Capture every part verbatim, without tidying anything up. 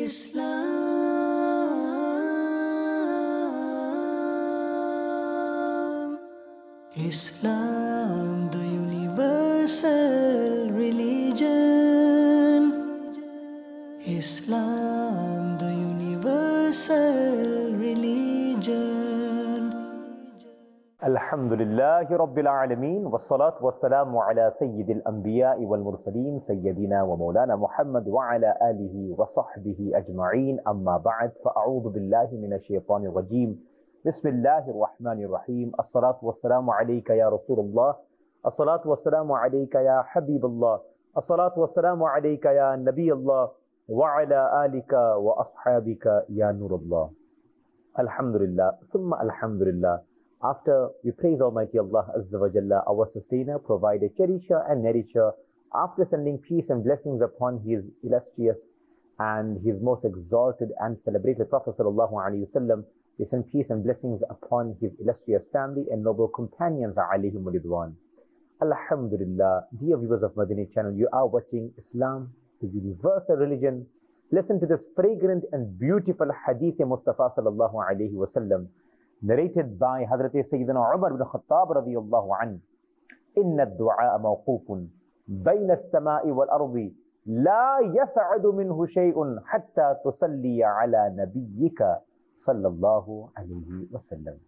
Islam, Islam, the universal religion. Islam, the universal religion. Alhamdulillahi Rabbil Alameen, wassalatu wassalamu ala Sayyidil Anbiya'i wal Mursaleen, Sayyidina wa Maulana Muhammad wa ala alihi wa sahbihi ajma'een, amma ba'd, fa'a'udhu billahi minash shaitanir rajeem. Bismillahir Rahmanir Rahim. As-salatu wassalamu alayka ya Rasulullah. As-salatu wassalamu alayka ya Habibullah. As-salatu wassalamu alayka ya Nabiyullah. Wa ala alika wa ashabika ya Nurullah. Alhamdulillah, thumma alhamdulillah. After we praise Almighty Allah Azza wa Jalla, our sustainer, provider, cherisher and nourisher, after sending peace and blessings upon His illustrious and His most exalted and celebrated Prophet Sallallahu Alaihi Wasallam, we send peace and blessings upon His illustrious family and noble companions alayhim ridwan. Alhamdulillah, dear viewers of Madani channel, you are watching Islam, the universal religion. Listen to this fragrant and beautiful hadith of Mustafa Sallallahu Alaihi Wasallam, narrated by Hazrat Sayyidina Umar ibn Khattab radiyallahu anhu. Inna ad-du'a mawqufun bayna as-sama'i wal-ardi la yas'adu minhu shay'un hatta tusalli ala nabiyyika sallallahu alayhi wa sallam.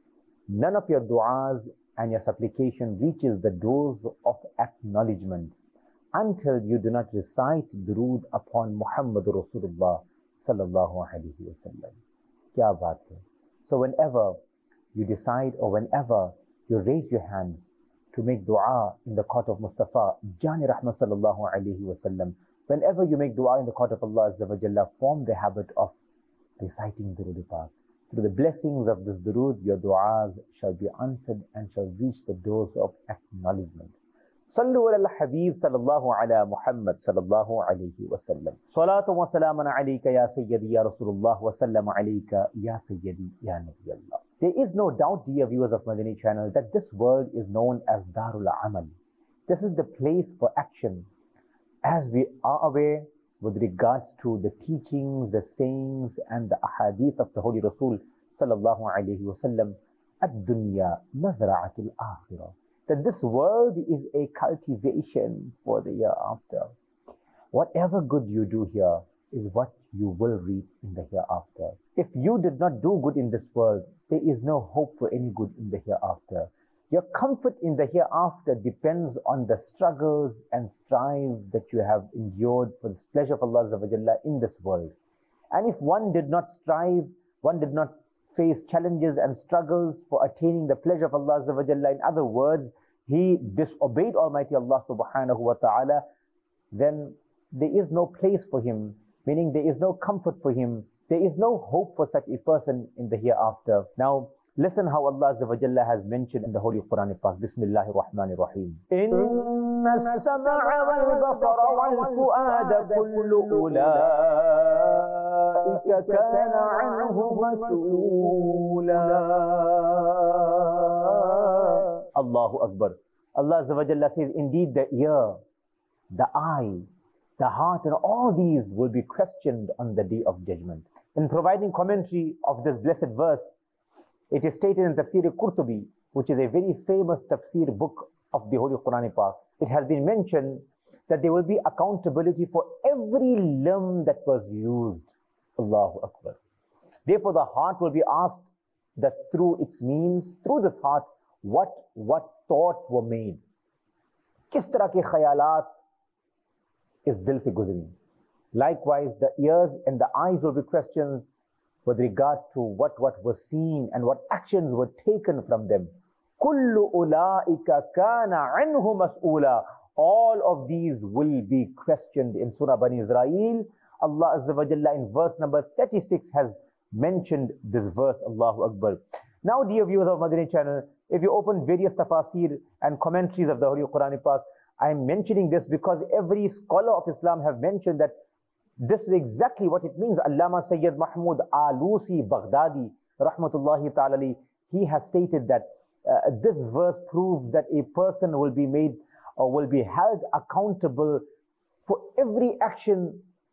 None of your du'as and your supplication reaches the doors of acknowledgement until you do not recite durood upon Muhammad Rasulullah sallallahu alayhi wa sallam. Kya baat hai? So whenever you decide or whenever you raise your hands to make dua in the court of Mustafa, Jani Rahmat sallallahu alayhi wa sallam, whenever you make dua in the court of Allah Azza wa Jalla, form the habit of reciting Durood Pak. Through the blessings of this Durood, your duas shall be answered and shall reach the doors of acknowledgement. Sallu ala al-Habib sallallahu ala Muhammad sallallahu alayhi wa sallam. Salatu wa salaman alayka ya Sayyidi ya Rasulullah wa sallam alayka ya Sayyidi ya Nabi Allah. There is no doubt, dear viewers of Madani channel, that this world is known as Darul Amal. This is the place for action. As we are aware with regards to the teachings, the sayings and the ahadith of the Holy Rasul sallallahu alayhi wa sallam, ad-dunya mazra'atul akhirah, that this world is a cultivation for the hereafter. Whatever good you do here is what you will reap in the hereafter. If you did not do good in this world, there is no hope for any good in the hereafter. Your comfort in the hereafter depends on the struggles and strives that you have endured for the pleasure of Allah Azza wa Jalla in this world. And if one did not strive, one did not face challenges and struggles for attaining the pleasure of Allah Azza wa Jalla, in other words, he disobeyed Almighty Allah subhanahu wa ta'ala, then there is no place for him, meaning there is no comfort for him, there is no hope for such a person in the hereafter. Now, listen how Allah Azza wa Jalla has mentioned in the Holy Quran Pak. Bismillahir Rahmanir Rahim. Inna as-sam'a wal basara wal fu'ada kullu ulaika kana anhu mas'ula. Allahu Akbar. Allah Azza wa Jalla says, indeed the ear, the eye, the heart and all these will be questioned on the day of judgment. In providing commentary of this blessed verse, it is stated in Tafsir Qurtubi, which is a very famous tafsir book of the Holy Quran Pak. It has been mentioned that there will be accountability for every limb that was used. Allahu Akbar. Therefore, the heart will be asked that through its means, through this heart, what what thoughts were made. Kis tarah ke khayalat is dil se guzri. Likewise, the ears and the eyes will be questioned with regards to what, what was seen and what actions were taken from them. Kullu ulaika kana anhu mas'ula. All of these will be questioned. In Surah Bani Israel, Allah Azza wa Jalla in verse number thirty-six has mentioned this verse. Allahu Akbar. Now, dear viewers of Madani channel, if you open various tafasir and commentaries of the Holy Quran Pak, I am mentioning this because every scholar of Islam have mentioned that this is exactly what it means. Allama Sayyid Mahmud Alusi Baghdadi rahmatullahi ta'ala, he has stated that uh, this verse proves that a person will be made or will be held accountable for every action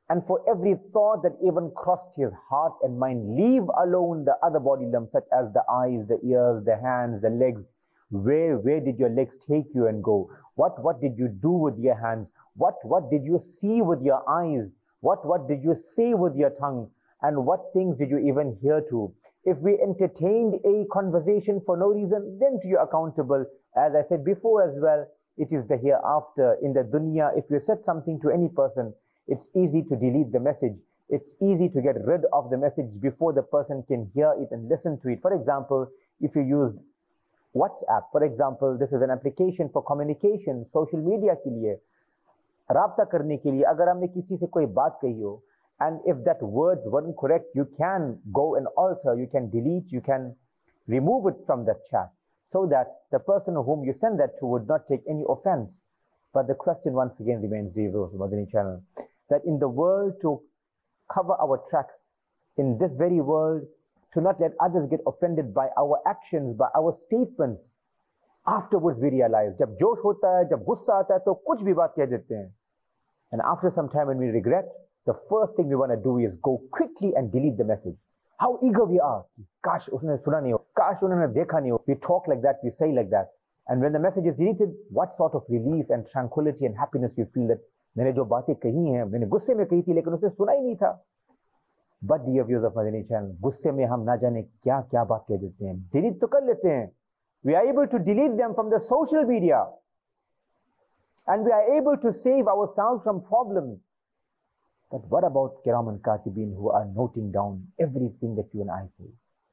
and for every thought that even crossed his heart and mind, leave alone the other body limbs such as the eyes, the ears, the hands, the legs. Where, where did your legs take you and go? What, what did you do with your hands? What, what did you see with your eyes? What, what did you say with your tongue? And what things did you even hear to? If we entertained a conversation for no reason, then to you accountable. As I said before as well, it is the hereafter. In the dunya, if you said something to any person, it's easy to delete the message. It's easy to get rid of the message before the person can hear it and listen to it. For example, if you use WhatsApp, for example, this is an application for communication, social media के लिए, राब्ता करने के लिए, अगर हमने किसी से कोई बात कही हो, and if that words weren't correct, you can go and alter, you can delete, you can remove it from that chat, so that the person whom you send that to would not take any offense. But the question once again remains, dear viewers of Madani channel, that in the world to cover our tracks, in this very world, to not let others get offended by our actions, by our statements. Afterwards we realize, जब जोश होता है, जब गुस्सा आता है, तो कुछ भी बात कह देते हैं. And after some time when we regret, the first thing we want to do is go quickly and delete the message. How eager we are. Kash usne suna nahi ho. Kash unhone dekha nahi ho. We talk like that, we say like that. And when the message is deleted, what sort of relief and tranquility and happiness you feel that मैंने जो बातें कही हैं, मैंने गुस्से में कही थी, लेकिन उसे सुना ही नहीं था. But dear viewers of Madani channel, गुस्से में हम ना जाने क्या क्या बात कह देते हैं. Delete तो कर लेते हैं. We are able to delete them from the social media. And we are able to save ourselves from problems. But what about Kiraman Katibin who are noting down everything that you and I say?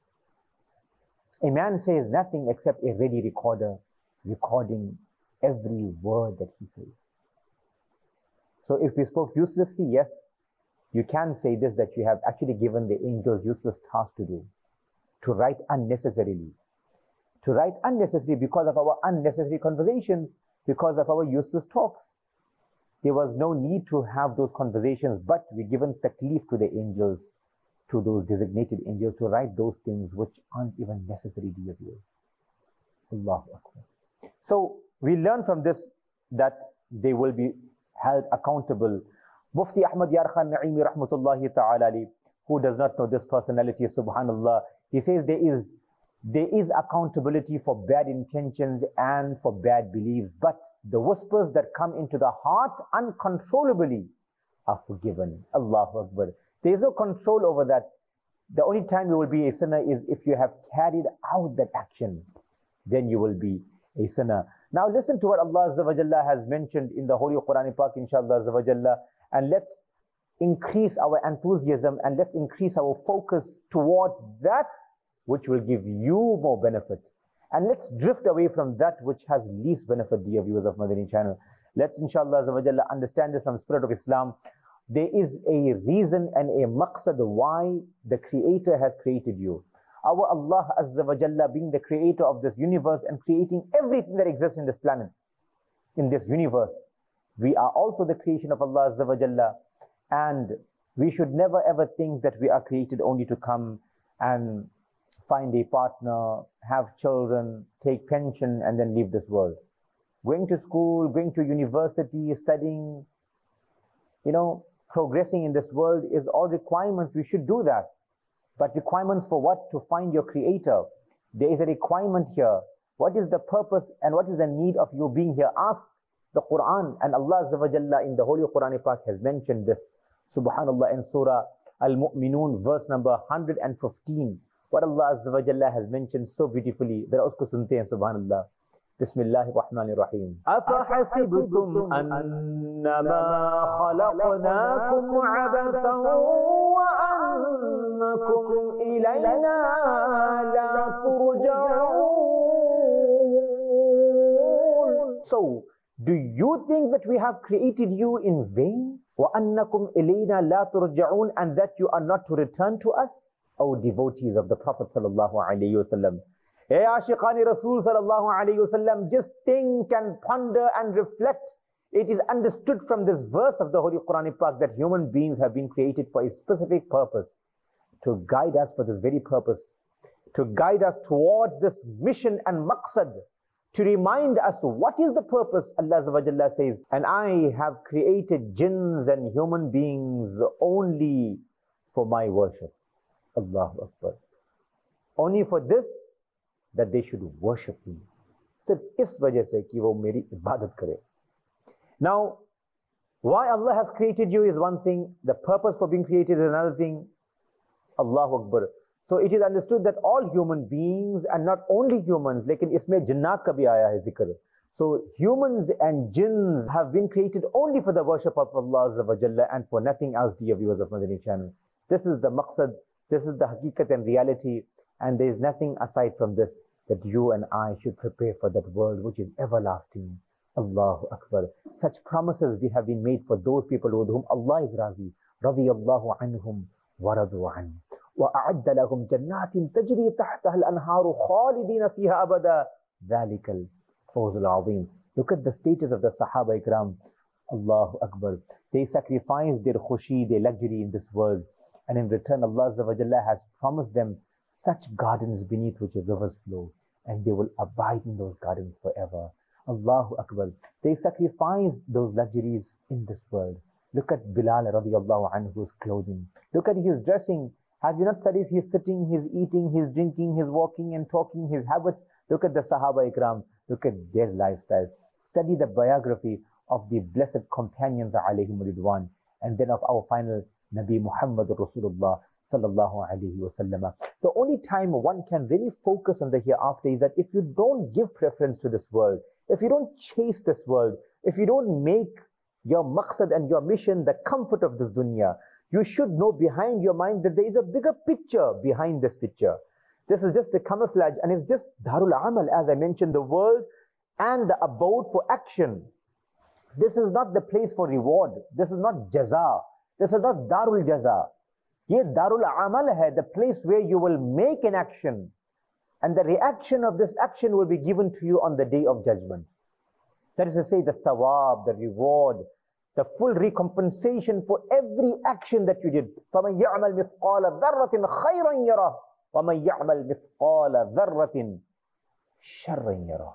A man says nothing except a ready recorder recording every word that he says. So if we spoke uselessly, yes, you can say this, that you have actually given the angels useless task to do, to write unnecessarily. To write unnecessarily because of our unnecessary conversations, because of our useless talks. There was no need to have those conversations, but we're given taklif to the angels, to those designated angels, to write those things which aren't even necessary, dear viewers. Allahu Akbar. So we learn from this that they will be held accountable. Mufti Ahmad Yar Khan Naimi Rahmatullahi Ta'ala Ali, who does not know this personality, subhanallah, he says there is there is accountability for bad intentions and for bad beliefs, but the whispers that come into the heart uncontrollably are forgiven. Allahu Akbar. There is no control over that. The only time you will be a sinner is if you have carried out that action. Then you will be a sinner. Now listen to what Allah Azza wa Jalla has mentioned in the Holy Quran Pak, inshallah Azza wa Jalla, and let's increase our enthusiasm and let's increase our focus towards that which will give you more benefit. And let's drift away from that which has least benefit, dear viewers of Madani channel. Let's inshallah Azza wa Jalla understand this from the spirit of Islam. There is a reason and a maqsad why the Creator has created you. Our Allah Azza wa Jalla being the creator of this universe and creating everything that exists in this planet, in this universe. We are also the creation of Allah Azza wa Jalla, and we should never ever think that we are created only to come and find a partner, have children, take pension, and then leave this world. Going to school, going to university, studying, you know, progressing in this world is all requirements. We should do that. But requirements for what? To find your Creator. There is a requirement here. What is the purpose and what is the need of you being here? Ask the Quran, and Allah Azza wa Jalla in the Holy Quran Pak has mentioned this. Subhanallah, in Surah Al-Mu'minun, verse number one hundred fifteen. What Allah Azza wa Jalla has mentioned so beautifully. That usko sunte hain, Subhanallah. Bismillahir Rahmanir Rahim. أَفَحَسِبْتُمْ أَنَّمَا خَلَقْنَاكُمْ عَبَثًا وَأَنَّكُمْ إِلَيْنَا لَا تُرْجَعُونَ. So, do you think that we have created you in vain? وَأَنَّكُمْ إِلَيْنَا لَا تُرْجَعُونَ, and that you are not to return to us? O devotees of the Prophet sallallahu alayhi wasallam. Hey Ashiqani Rasul sallallahu alayhi wasallam, just think and ponder and reflect. It is understood from this verse of the Holy Quran Pak that human beings have been created for a specific purpose, to guide us for this very purpose, to guide us towards this mission and maqsad, to remind us what is the purpose. Allah Azza wa Jalla says, and I have created jinns and human beings only for my worship. Allahu Akbar. Only for this, that they should worship me. Sirf is wajah se ki wo meri ibadat kare. Now, why Allah has created you is one thing, the purpose for being created is another thing. Allahu Akbar. So it is understood that all human beings, and not only humans, lekin isme jinnat ka bhi aaya hai zikr. So humans and jinns have been created only for the worship of Allah Azza wa Jalla and for nothing else, dear viewers of Madani channel. This is the maqsad, this is the haqiqat and reality, and there is nothing aside from this, that you and I should prepare for that world which is everlasting. Allahu Akbar. Such promises we have been made for those people with whom Allah is razi. Radiyallahu anhum wa radu an. وَأَعَدَّ لَهُمْ جَنَّاتٍ تَجْرِي تَحْتَهَا الْأَنْهَارُ خَالِدِينَ فِيهَا أَبَدًا ذَلِكَ الْفَوْزُ الْعَظِيمُ. Look at the status of the Sahaba Ikram. Allahu Akbar. They sacrificed their khushi, their luxury in this world. And in return, Allah Azza wa Jalla has promised them such gardens beneath which rivers flow. And they will abide in those gardens forever. Allahu Akbar. They sacrificed those luxuries in this world. Look at Bilal radiallahu anhu's clothing. Look at his dressing. Have you not studied his sitting, his eating, his drinking, his walking and talking, his habits? Look at the Sahaba Ikram. Look at their lifestyle. Study the biography of the blessed companions alayhim ridwan, and then of our final Nabi Muhammad Rasulullah sallallahu alayhi wa sallam. The only time one can really focus on the hereafter is that if you don't give preference to this world, if you don't chase this world, if you don't make your maqsad and your mission the comfort of this dunya, you should know behind your mind that there is a bigger picture behind this picture. This is just a camouflage, and it's just Darul Amal, as I mentioned, the world and the abode for action. This is not the place for reward. This is not jaza. This is not Darul Jaza. Ye Darul Amal hai, the place where you will make an action, and the reaction of this action will be given to you on the day of judgment. That is to say, the thawab, the reward, the full recompensation for every action that you did. فَمَنْ يَعْمَلْ مِثْقَالَ ذَرَّةٍ خَيْرًا يَرَهُ وَمَنْ يَعْمَلْ مِثْقَالَ ذَرَّةٍ شَرًّا يَرَهُ.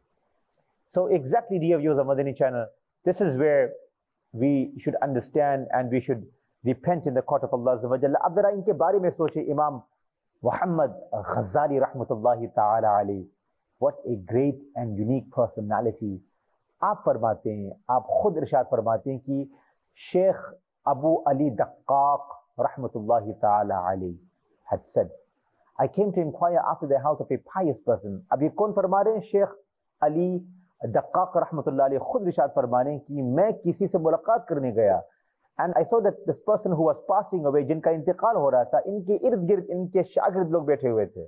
So exactly, dear viewers of Madani channel, this is where we should understand and we should repent in the court of Allah Azza wa Jalla. Ab zara inke baare mein soche, Imam Muhammad Ghazali rahmatullahi ta'ala alayhi. What a great and unique personality. आप फरमाते हैं, आप खुद इरशाद फरमाते हैं कि शेख अबू अली दक्काक रहमतुल्लाहि ताला अलैहि had said, I came to inquire after the health of a pious person. अब ये कौन फरमा रहे हैं? शेख अली दक्काक रहमतुल्लाहि अलैहि खुद इरशाद फरमा रहे हैं कि मैं किसी से मुलाकात करने गया, and I saw that this person who was passing away, जिनका इंतकाल हो रहा था, इनके इर्द गिर्द इनके शागिर्द लोग बैठे हुए थे.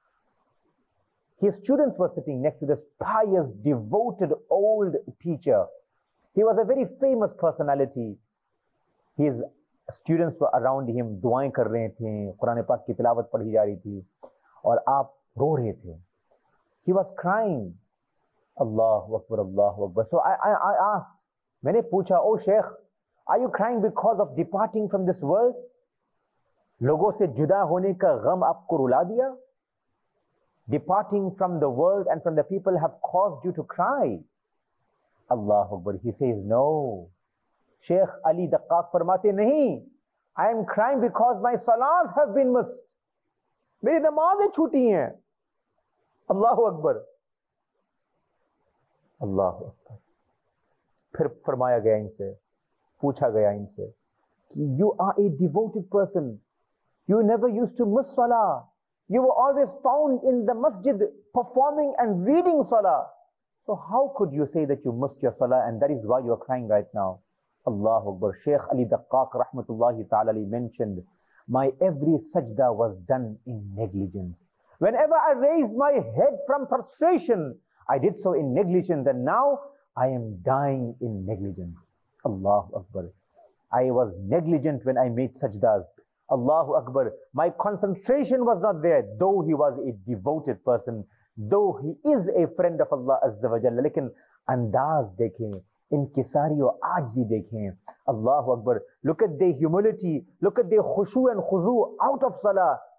His students were sitting next to this pious, devoted old teacher. He was a very famous personality. His students were around him, दुआएं कर रहे थे, कुरान पाक की तिलावत पढ़ी जा रही थी, और आप रो रहे थे. He was crying. Allahu Akbar, Allahu Akbar. So I, I, I asked, मैंने पूछा, oh Sheikh, are you crying because of departing from this world? लोगों से जुदा होने का गम आपको रुला दिया? Departing from the world and from the people have caused you to cry? Allahu Akbar. He says, no. Sheikh Ali Daqqaq farmate nahi. I am crying because my salahs have been missed. Meri namazein chhuti hain. Allahu Akbar. Allahu Akbar. फिर फरमाया गया इनसे, पूछा गया इनसे कि you are a devoted person. You never used to miss salah. You were always found in the masjid performing and reading salah. So how could you say that you missed your salah and that is why you are crying right now? Allahu Akbar. Shaykh Ali Daqqaq rahmatullahi ta'ala mentioned, my every sajda was done in negligence. Whenever I raised my head from prostration, I did so in negligence, and now I am dying in negligence. Allahu Akbar. I was negligent when I made sajdas. Allahu Akbar. My concentration was not there, though he was a devoted person, though he is a friend of Allah Azza wa Jalla. Lekin andaz dekhein, inkisari aur ajzi dekhein. Allahu Akbar. Look at their humility, look at their khushu and khuzu out of salah.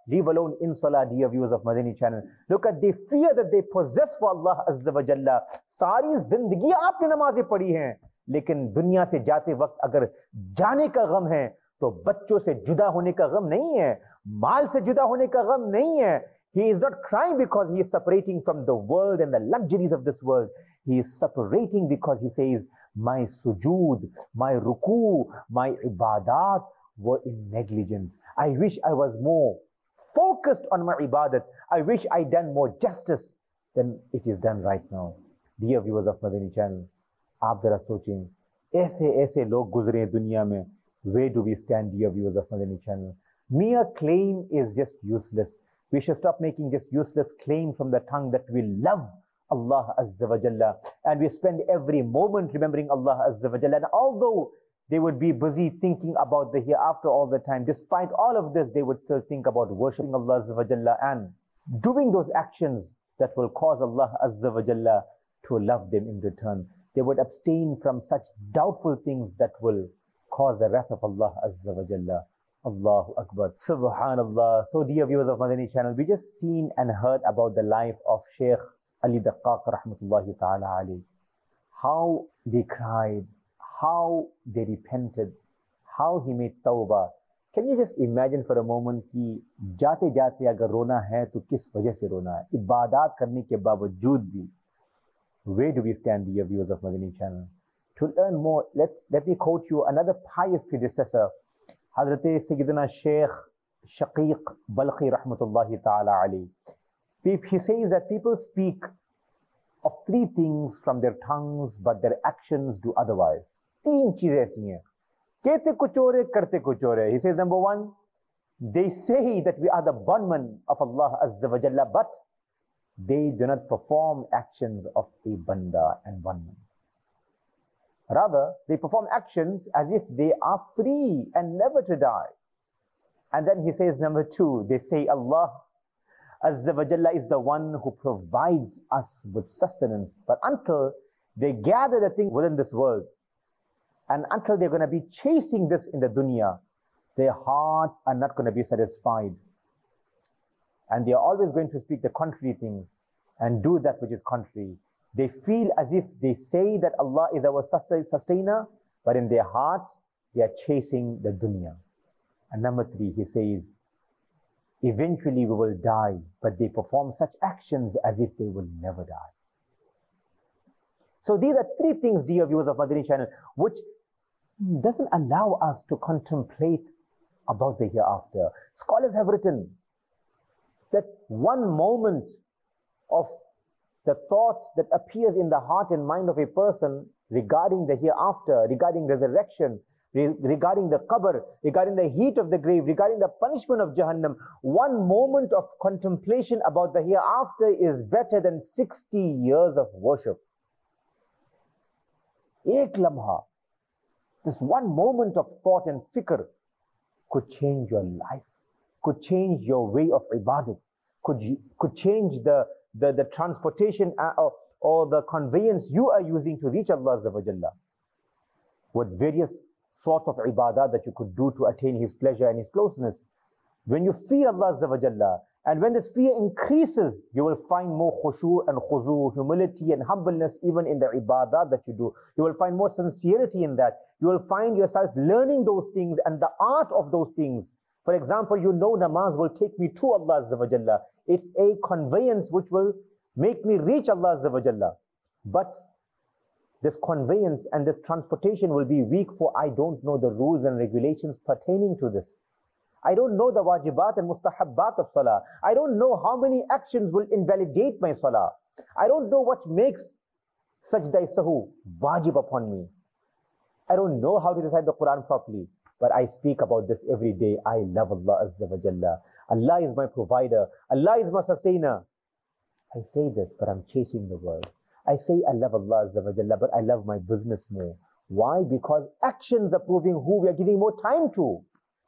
leave alone in salah, dear viewers of Madani channel. Look at the fear that they possess for Allah Azza wa Jalla. सारी जिंदगी आपने नमाजें पढ़ी हैं, लेकिन दुनिया से जाते वक्त अगर जाने का गम है तो बच्चों से जुदा होने का गम नहीं है, माल से जुदा होने का गम नहीं है. He is not crying because he is separating from the world and the luxuries of this world. He is separating because he says, my sujood, my ruku, my ibadat were in negligence. I wish I was more focused on my ibadat. I wish I done more justice than it is done right now. Dear viewers of Madani channel, आप जरा सोचें, ऐसे ऐसे लोग गुजरे दुनिया में. Where do we stand, dear viewers of Madani channel? Mere claim is just useless. We should stop making just useless claim from the tongue that we love Allah Azza wa Jalla, and we spend every moment remembering Allah Azza wa Jalla. And although they would be busy thinking about the hereafter all the time, despite all of this, they would still think about worshipping Allah Azza wa Jalla and doing those actions that will cause Allah Azza wa Jalla to love them in return. They would abstain from such doubtful things that will cause the wrath of Allah Azza wa Jalla. Allahu Akbar. Subhanallah. So dear viewers of Madani channel, we just seen and heard about the life of Shaykh Ali Daqqaq rahmatullahi ta'ala alayhi. How they cried, how they repented, how he made tawbah. Can you just imagine for a moment कि जाते जाते अगर रोना है तो किस वजह से रोना है, इबादत करने के बावजूद भी. Where do we stand, dear viewers of Madani channel? To learn more, let's let me quote you another pious predecessor, Hazrat Sayyidina Shaykh Shaqiq Balkhi rahmatullahi ta'ala alayhi. He says that people speak of three things from their tongues, but their actions do otherwise. तीन चीजें ऐसी हैं, कहते कुछ और है, करते कुछ और है. He says, number one, they say that we are the bondmen of Allah Azza wa Jalla, but they do not perform actions of a banda and bondman. Rather, they perform actions as if they are free and never to die. And then he says, number two, they say Allah Azza wa Jalla is the one who provides us with sustenance. But until they gather the thing within this world, and until they're going to be chasing this in the dunya, their hearts are not going to be satisfied. And they are always going to speak the contrary things and do that which is contrary. They feel as if they say that Allah is our sustainer, but in their hearts, they are chasing the dunya. And number three, he says, eventually we will die, but they perform such actions as if they will never die. So these are three things, dear viewers of Madani channel, which doesn't allow us to contemplate about the hereafter. Scholars have written that one moment of the thought that appears in the heart and mind of a person regarding the hereafter, regarding resurrection, re regarding the qabr, regarding the heat of the grave, regarding the punishment of Jahannam, one moment of contemplation about the hereafter is better than sixty years of worship. Ek lamha, this one moment of thought and fikr could change your life, could change your way of ibadat, could, could change the, the, the transportation or, or the conveyance you are using to reach Allah Azza wa Jalla. With various sorts of ibadah that you could do to attain His pleasure and His closeness. When you fear Allah Azza wa Jalla, and when this fear increases, you will find more khushu and khuzu, humility and humbleness even in the ibadah that you do. You will find more sincerity in that. You will find yourself learning those things and the art of those things. For example, you know namaz will take me to Allah Azza wa Jalla. It's a conveyance which will make me reach Allah Azza wa Jalla. But this conveyance and this transportation will be weak, for I don't know the rules and regulations pertaining to this. I don't know the wajibat and mustahabbat of salah. I don't know how many actions will invalidate my salah. I don't know what makes sajda sahu wajib upon me. I don't know how to recite the Quran properly, but I speak about this every day. I love Allah Azza wa Jalla. Allah is my provider. Allah is my sustainer. I say this, but I'm chasing the world. I say I love Allah Azza wa Jalla, but I love my business more. Why? Because actions are proving who we are giving more time to.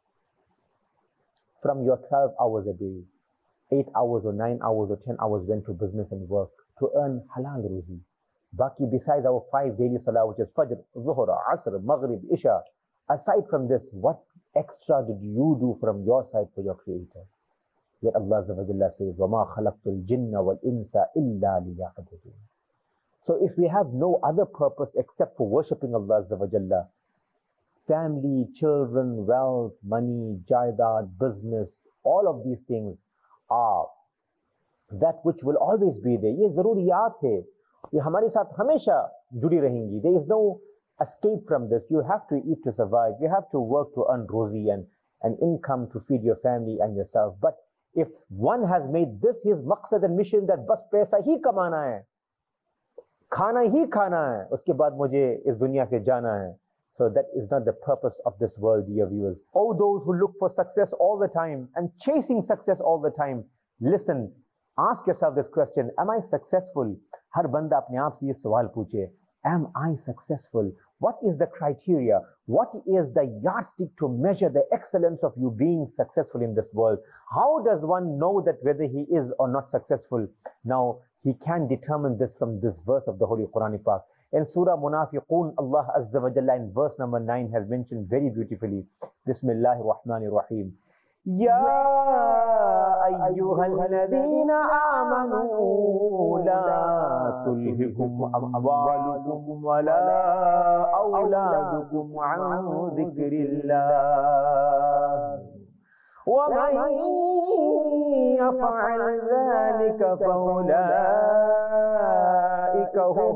From your twelve hours a day, eight hours or nine hours or ten hours went to business and work to earn halal ruzi. Baki, besides our five daily salah, which is Fajr, Zuhr, Asr, Maghrib, Isha, aside from this, what extra did you do from your side for your Creator? Yet Allah Azza wa Jalla says, وَمَا خَلَقْتُ الْجِنَّ وَالْإِنسَ إِلَّا لِيَعْبُدُونَ. So if we have no other purpose except for worshipping Allah Azza wa Jalla, family, children, wealth, money, jaidat, business, all of these things are that which will always be there. ये ज़रूरियात है, ये हमारे साथ हमेशा जुड़ी रहेंगी. There is no escape from this. You have to eat to survive. You have to work to earn rozi and an income to feed your family and yourself. But if one has made this his maqsad and mission that बस पैसा ही कमाना है, खाना ही खाना है, उसके बाद मुझे इस दुनिया से जाना है. So that is not the purpose of this world, dear viewers. All those who look for success all the time and chasing success all the time, listen, ask yourself this question, am I successful? हर बंदा अपने आप से ये सवाल पूछे, am I successful? What is the criteria? What is the yardstick to measure the excellence of you being successful in this world? How does one know that whether he is or not successful? Now, he can determine this from this verse of the Holy Quran Pak. In Surah Munafiqun, Allah Azza wa Jalla in verse number nine has mentioned very beautifully, Bismillahir Rahmanir Rahim. Ya ayyuhal ladhina amanu la tulhikum amwalukum wa la awladukum an dhikrillah. وَمَنْ يَفْعَلْ ذَلِكَ فَأُولَٰئِكَ هُمُ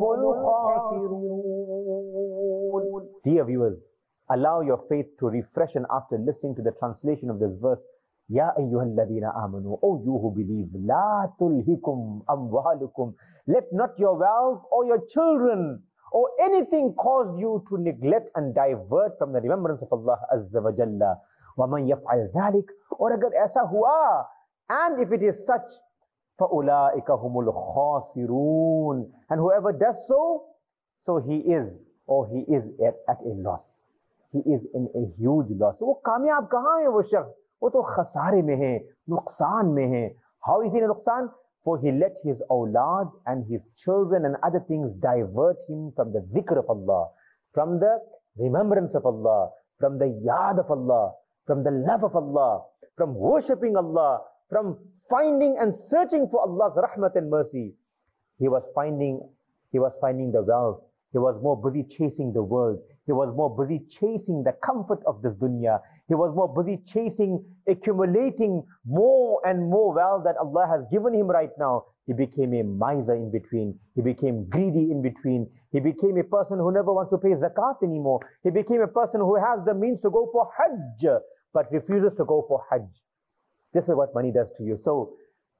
الْخَاسِرُونَ. Dear viewers, allow your faith to refreshen after listening to the translation of this verse. Ya ayyuhal ladhina amanu, O you who believe, la tulhikum amwalukum, let not your wealth or your children or anything cause you to neglect and divert from the remembrance of Allah Azza wa Jalla. وَمَنْ يَفْعَلْ ذَلِكَ, और अगर ऐसा हुआ, and if it is such, فَأُولَٰئِكَ هُمُ الْخَاسِرُونَ, and whoever does so, so he is, or he is at, at a loss. He is in a huge loss. So वो कामयाब कहाँ है वो शख्स? वो तो खसारे में है, नुकसान में है. How is he in a नुकसान? For he let his awlad and his children and other things divert him from the dhikr of Allah, from the remembrance of Allah, from the yad of Allah, from the love of Allah, from worshipping Allah, from finding and searching for Allah's rahmat and mercy. He was finding, he was finding the wealth. He was more busy chasing the world. He was more busy chasing the comfort of this dunya. He was more busy chasing, accumulating more and more wealth that Allah has given him right now. He became a miser in between. He became greedy in between. He became a person who never wants to pay zakat anymore. He became a person who has the means to go for hajj, but refuses to go for hajj. This is what money does to you. So,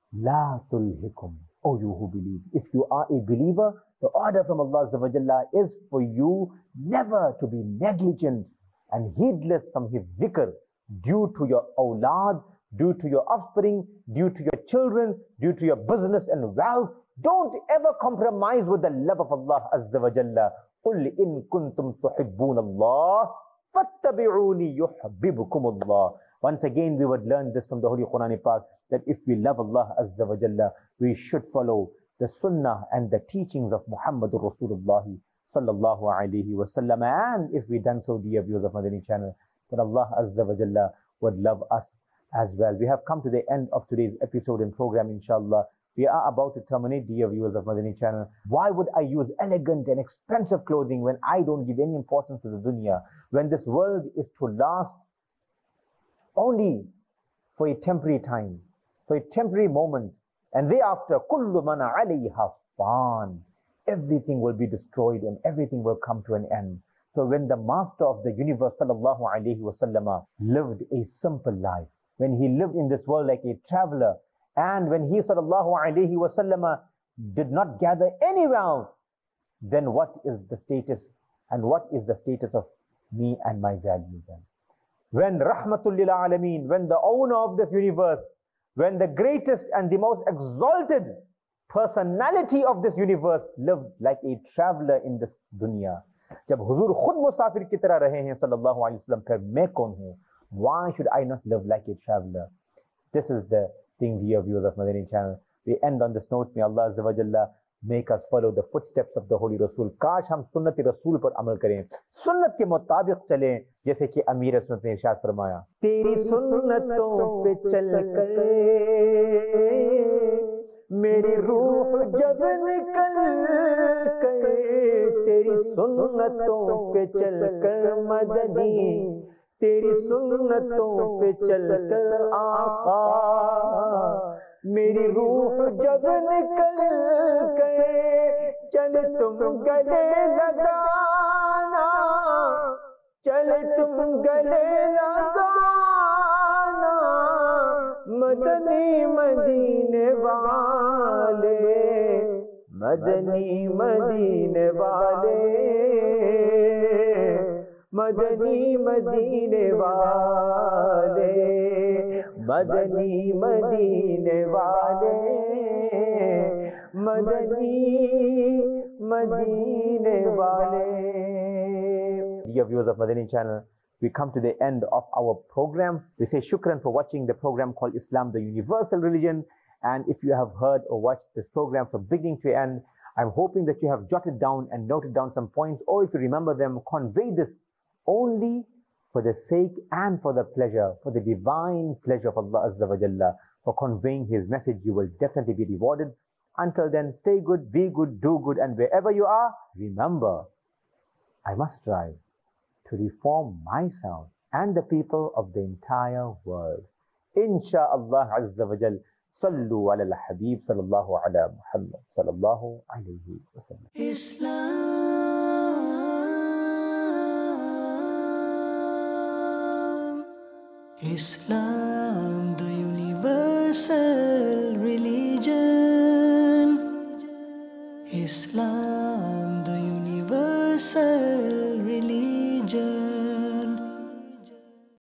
la tulhikum, O you who believe. If you are a believer, the order from Allah Azza wa Jalla is for you never to be negligent and heedless from His dhikr due to your awlad, due to your offspring, due to your children, due to your business and wealth. Don't ever compromise with the love of Allah Azza wa Jalla. قُلْ إِن كُنْتُمْ تُحِبُّونَ اللَّهِ فَاتَّبِعُونِي يُحْبِبُكُمُ اللَّهِ. Once again, we would learn this from the Holy Quran Pak, that if we love Allah Azza wa Jalla, we should follow the sunnah and the teachings of Muhammadur Rasulullah sallallahu alayhi wa sallam. And if we done so, dear viewers of Madani channel, then Allah Azza wa Jalla would love us as well. We have come to the end of today's episode and program, inshallah. We are about to terminate, dear viewers of Madani channel. Why would I use elegant and expensive clothing when I don't give any importance to the dunya? When this world is to last only for a temporary time, for a temporary moment, and thereafter, kullu man alayha fan, everything will be destroyed and everything will come to an end. So when the Master of the universe, sallallahu alayhi wa sallam, lived a simple life, when he lived in this world like a traveler, and when he, sallallahu alayhi wa sallam, did not gather any wealth, then what is the status and what is the status of me and my value then? When Rahmatul lil Alameen, when the owner of this universe, when the greatest and the most exalted personality of this universe lived like a traveler in this dunya. जब हुजूर खुद मुसाफिर की तरह रहे हैं sallallahu alaihi wasallam, फिर मैं कौन हूँ? Why should I not live like a traveler? This is the thing, dear viewers of Madani channel. We end on this note. May Allah Azza wa Jalla Make us follow the footsteps of the Holy Rasul. काश हम सुन्नत रसूल पर अमल करें, सुन्नत के मुताबिक चलें, जैसे कि अमीर सुन्नत ने इरशाद फरमाया, तेरी सुन्नतों पे चल कर मेरी रूह जब निकल कर, तेरी सुन्नतों पे चल कर मदनी, तेरी सुन्नतों पे चल कर आका, मेरी रूह जब निकल कर चल तुम गले लगाना, चल तुम गले लगाना, मदनी मदीने वाले, मदनी मदीने वाले, मदनी मदीने वाले, मदनी मदीने वाले, मदनी मदीने वाले. Dear viewers of Madani channel, we come to the end of our program. We say shukran for watching the program called Islam, the Universal Religion. And if you have heard or watched this program from beginning to end, I'm hoping that you have jotted down and noted down some points, or if you remember them, convey this only for the sake and for the pleasure, for the divine pleasure of Allah Azza wa Jalla. For conveying His message, you will definitely be rewarded. Until then, stay good, be good, do good, and wherever you are, remember, I must strive to reform myself and the people of the entire world. Insha'Allah Azza wa Jal. Sallu ala al-Habib sallallahu ala Muhammad sallallahu alayhi wa sallam. Islam, Islam, the universal religion. Islam, the universal